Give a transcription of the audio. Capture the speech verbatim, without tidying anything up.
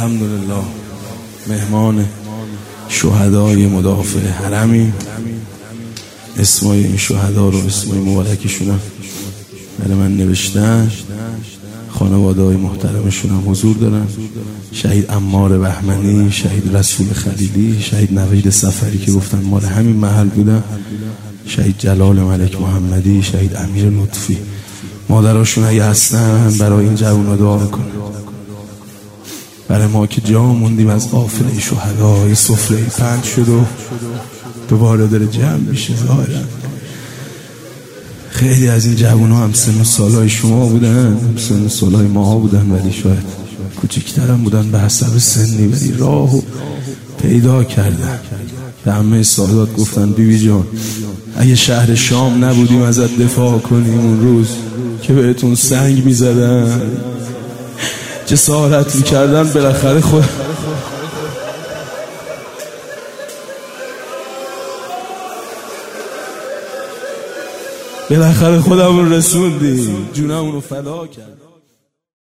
الحمدلله مهمان شهدای مدافع حرمی. اسمای این شهدا رو اسمای مبارکشون هم برای من نوشتن، خانواده های محترمشون هم حضور دارن. شهید عمار بهمنی، شهید رسول خلیلی، شهید نوید سفری که گفتن مال همین محل بودن، شهید جلال ملک محمدی، شهید امیر لطفی. مادراشون اگه هستن برای این جوونا دعا کنن، برای ما که جا موندیم از قافله شهدا. یه سفره پنج شد و دوباره داره جمع میشه. ظاهرا خیلی از این جوونا هم سن و سالای شما بودن، هم سن و سالای ماها بودن، ولی شاید کوچکترم بودن به حسب سنی، ولی راهو پیدا کردن. به همه سادات گفتن بیبی جان اگه شهر شام نبودیم ازت دفاع کنیم اون روز که بهتون سنگ میزدن جسارت میکردن، بالاخره خود بالاخره خودمون رسوندیم، جونمون رو فدا کرد.